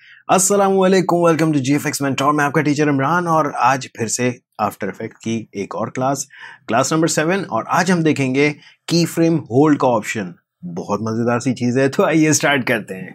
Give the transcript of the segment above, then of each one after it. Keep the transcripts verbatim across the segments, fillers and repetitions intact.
अस्सलामुअलैकुम, welcome to GFX mentor. मैं आपका टीचर इमरान और आज फिर से आफ्टर इफेक्ट की एक और क्लास क्लास नंबर सेवन और आज हम देखेंगे की फ्रेम होल्ड का ऑप्शन। बहुत मजेदार सी चीज है, तो आइए स्टार्ट करते हैं।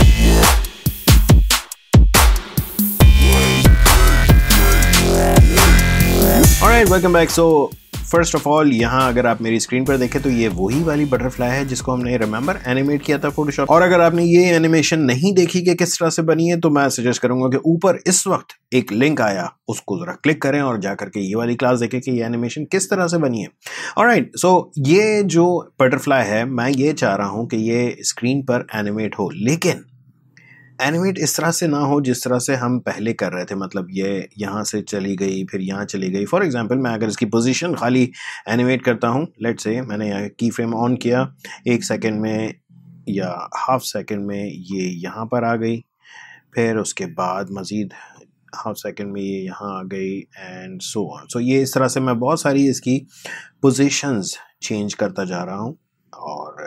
Alright, welcome back. So first of all यहाँ अगर आप मेरी स्क्रीन पर देखें तो ये वही वाली बटरफ्लाई है जिसको हमने रिमेंबर एनिमेट किया था फोटोशॉप। और अगर आपने ये एनिमेशन नहीं देखी कि किस तरह से बनी है तो मैं सजेस्ट करूंगा कि ऊपर इस वक्त एक लिंक आया, उसको जरा क्लिक करें और जाकर के ये वाली क्लास देखें कि ये एनिमेशन किस तरह से बनी है। ऑलराइट, सो ये जो बटरफ्लाई है मैं ये चाह रहा हूं कि ये स्क्रीन पर एनिमेट हो, लेकिन एनिमेट इस तरह से ना हो जिस तरह से हम पहले कर रहे थे। मतलब ये यहाँ से चली गई फिर यहाँ चली गई। फॉर एग्जांपल मैं अगर इसकी पोजीशन खाली एनिमेट करता हूँ, लेट्स से मैंने यहाँ की फ्रेम ऑन किया, एक सेकंड में या हाफ सेकंड में ये यहाँ पर आ गई, फिर उसके बाद मज़ीद हाफ सेकंड में ये यहाँ आ गई एंड सो ऑन। सो ये इस तरह से मैं बहुत सारी इसकी पोजीशंस चेंज करता जा रहा हूँ और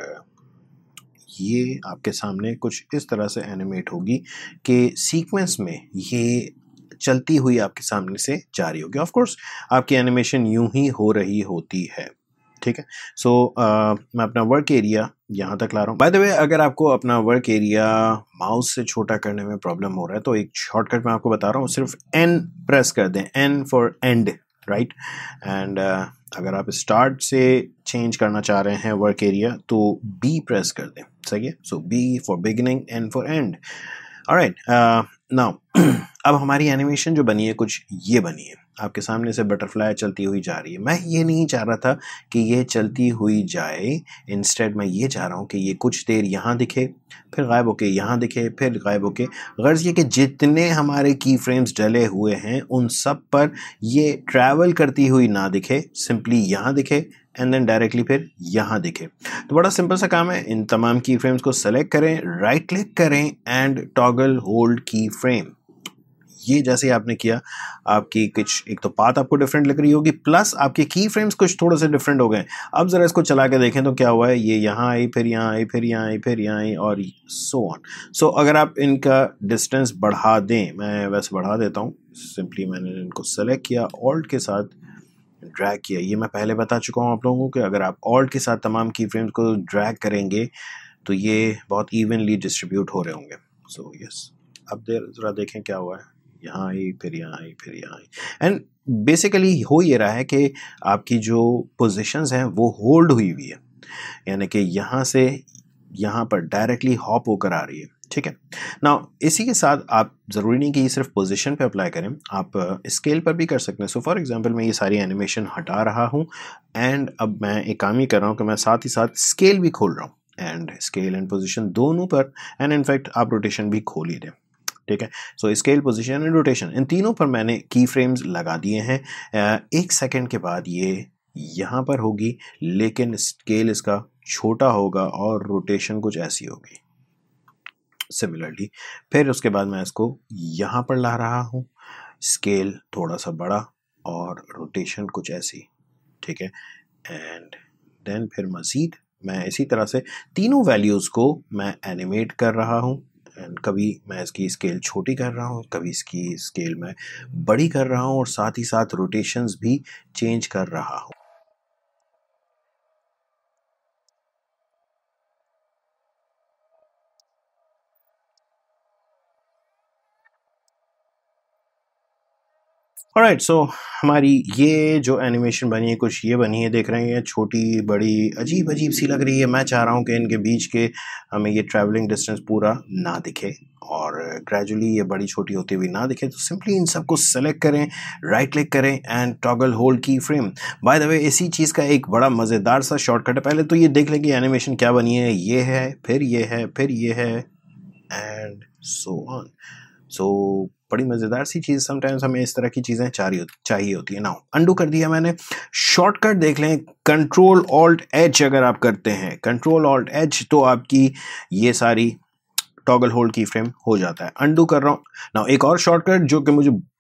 ये आपके सामने कुछ इस तरह से एनिमेट होगी कि सीक्वेंस में ये चलती हुई आपके सामने से जा रही होगी। ऑफ कोर्स आपकी एनिमेशन यूं ही हो रही होती है, ठीक है। सो so, uh, मैं अपना वर्क एरिया यहाँ तक ला रहा हूँ। बाय द वे, अगर आपको अपना वर्क एरिया माउस से छोटा करने में प्रॉब्लम हो रहा है तो एक शॉर्टकट मैं आपको बता रहा हूँ, सिर्फ एन प्रेस कर दें, N for end, right. And अगर आप स्टार्ट से चेंज करना चाह रहे हैं वर्क एरिया तो बी प्रेस कर दें, सही है। So B for beginning, N for end. Alright, now अब हमारी एनिमेशन जो बनी है कुछ ये बनी है। आपके सामने से बटरफ्लाई चलती हुई जा रही है। मैं ये नहीं चाह रहा था कि ये चलती हुई जाए, इंस्टेड मैं ये चाह रहा हूँ कि ये कुछ देर यहाँ दिखे, फिर गायब होके यहाँ दिखे, फिर गायब होके। गर्ज ये कि जितने हमारे की फ्रेम्स डले हुए हैं उन सब पर ये ट्रैवल करती हुई ना दिखे, सिंपली यहाँ दिखे एंड देन डायरेक्टली फिर यहाँ दिखे। तो बड़ा सिंपल सा काम है, इन तमाम की फ्रेम्स को सेलेक्ट करें, राइट क्लिक करें and toggle hold key frame. ये जैसे आपने किया, आपकी कुछ एक तो पाथ आपको डिफरेंट लग रही होगी, प्लस आपके की फ्रेम्स कुछ थोड़े से डिफरेंट हो गए। अब जरा इसको चला के देखें तो क्या हुआ है, ये यहाँ आई, फिर यहाँ आई, फिर यहाँ आई, फिर यहाँ आई और सो ऑन। सो अगर आप इनका डिस्टेंस बढ़ा दें, मैं वैसे बढ़ा देता हूँ, सिंपली मैंने इनको सेलेक्ट किया, ऑल्ट के साथ ड्रैग किया। ये मैं पहले बता चुका हूँ आप लोगों को कि अगर आप ऑल्ट के साथ तमाम की फ्रेम्स को ड्रैग करेंगे तो ये बहुत इवनली डिस्ट्रीब्यूट हो रहे होंगे। सो यस, अब देर जरा देखें क्या हुआ है, यहाँ आई, फिर यहाँ आई, फिर यहाँ आई। एंड बेसिकली हो ये रहा है कि आपकी जो पोजीशंस हैं वो होल्ड हुई हुई है, यानी कि यहाँ से यहाँ पर डायरेक्टली हॉप होकर आ रही है, ठीक है। नाउ इसी के साथ आप ज़रूरी नहीं कि ये सिर्फ पोजीशन पे अप्लाई करें, आप स्केल पर भी कर सकते हैं। सो फॉर एग्जांपल मैं ये सारी एनिमेशन हटा रहा हूँ एंड अब मैं एक काम ही कर रहा हूँ कि मैं साथ ही साथ स्केल भी खोल रहा हूँ एंड स्केल एंड पोजीशन दोनों पर, एंड इनफैक्ट आप रोटेशन भी खोल ही दें, ठीक है। So scale, position and rotation, इन तीनों पर मैंने की फ्रेम्स लगा दिए हैं। एक सेकंड के बाद ये यहाँ पर होगी, लेकिन स्केल इसका छोटा होगा और रोटेशन कुछ ऐसी होगी सिमिलरली। फिर उसके बाद मैं इसको यहाँ पर ला रहा हूँ, स्केल थोड़ा सा बड़ा और रोटेशन कुछ ऐसी, ठीक है। एंड देन फिर मज़ीद मैं इसी तरह से तीनों वैल्यूज़ को मैं एनिमेट कर रहा हूँ। एंड कभी मैं इसकी स्केल छोटी कर रहा हूँ, कभी इसकी स्केल मैं बड़ी कर रहा हूँ और साथ ही साथ रोटेशंस भी चेंज कर रहा हूँ। ऑलराइट, सो हमारी ये जो एनिमेशन बनी है कुछ ये बनी है, देख रहे हैं, छोटी बड़ी अजीब अजीब सी लग रही है। मैं चाह रहा हूँ कि इनके बीच के हमें ये ट्रैवलिंग डिस्टेंस पूरा ना दिखे और ग्रेजुअली ये बड़ी छोटी होती हुई ना दिखे। तो सिंपली इन सबको सेलेक्ट करें, राइट क्लिक करें and toggle hold key frame. By the way, इसी चीज़ का एक बड़ा मज़ेदार सा शॉर्टकट है। पहले तो ये देख लें कि एनिमेशन क्या बनी है, ये है, फिर ये है, फिर ये है एंड सो ऑन। सो बड़ी मज़ेदार सी चीज़, समटाइम्स हमें इस तरह की चीज़ें चाहिए चाहिए होती है। नाउ अंडू कर दिया मैंने, शॉर्टकट देख लें, कंट्रोल ऑल्ट एच अगर आप करते हैं, कंट्रोल ऑल्ट एच, तो आपकी ये सारी टॉगल होल्ड की फ्रेम हो जाता है। अंडू कर रहा हूँ। नाउ एक और शॉर्टकट जो कि मुझे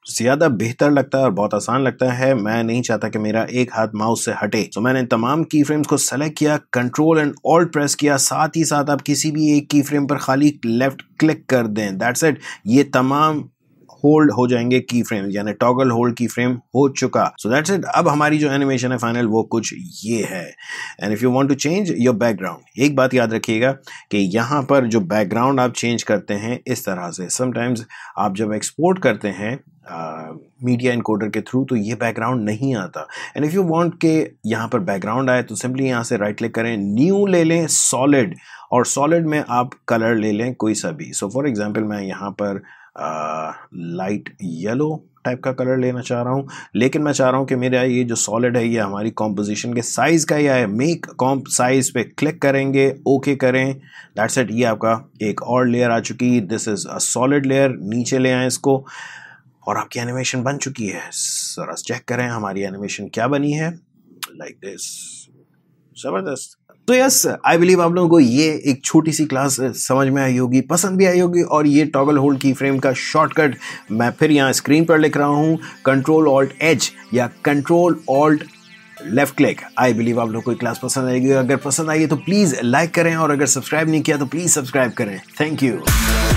ज्यादा बेहतर लगता है और बहुत आसान लगता है। मैं नहीं चाहता कि मेरा एक हाथ माउस से हटे, तो मैंने तमाम की फ्रेम्स को सेलेक्ट किया, कंट्रोल एंड ऑल्ट प्रेस किया, साथ ही साथ आप किसी भी एक की फ्रेम पर खाली लेफ्ट क्लिक कर दें, दैट्स इट। ये तमाम होल्ड हो जाएंगे की फ्रेम, यानी टॉगल होल्ड की फ्रेम हो चुका। So that's it. अब हमारी जो एनिमेशन है फाइनल वो कुछ ये है। And if you want to change your background, एक बात याद रखिएगा कि यहाँ पर जो बैकग्राउंड आप चेंज करते हैं इस तरह से, समटाइम्स आप जब एक्सपोर्ट करते हैं मीडिया इनकोडर के थ्रू तो ये बैकग्राउंड नहीं आता। एंड इफ यू वांट के यहाँ पर बैकग्राउंड आए तो सिंपली यहाँ से राइट क्लिक करें, न्यू ले लें, सॉलिड, और सॉलिड में आप कलर ले लें कोई सा भी। सो फॉर एग्जांपल मैं यहाँ पर लाइट येलो टाइप का कलर लेना चाह रहा हूँ, लेकिन मैं चाह रहा हूँ कि मेरा ये जो सॉलिड है ये हमारी कॉम्पोजिशन के साइज का ही है। मेक कॉम्प साइज पे क्लिक करेंगे, ओके करें, दैट्स इट। ये आपका एक और लेयर आ चुकी, this is a solid layer. नीचे ले आए इसको और आपकी एनिमेशन बन चुकी है। जरा चेक करें हमारी एनिमेशन क्या बनी है, लाइक दिस, जबरदस्त। तो यस, आई बिलीव आप लोगों को ये एक छोटी सी क्लास समझ में आई होगी, पसंद भी आई होगी। और ये टॉगल होल्ड की फ्रेम का शॉर्टकट मैं फिर यहाँ स्क्रीन पर लिख रहा हूँ, कंट्रोल ऑल्ट एच या control alt left click. I believe आप लोगों को क्लास पसंद आएगी। अगर पसंद आई है तो प्लीज लाइक करें, और अगर सब्सक्राइब नहीं किया तो प्लीज सब्सक्राइब करें। Thank you.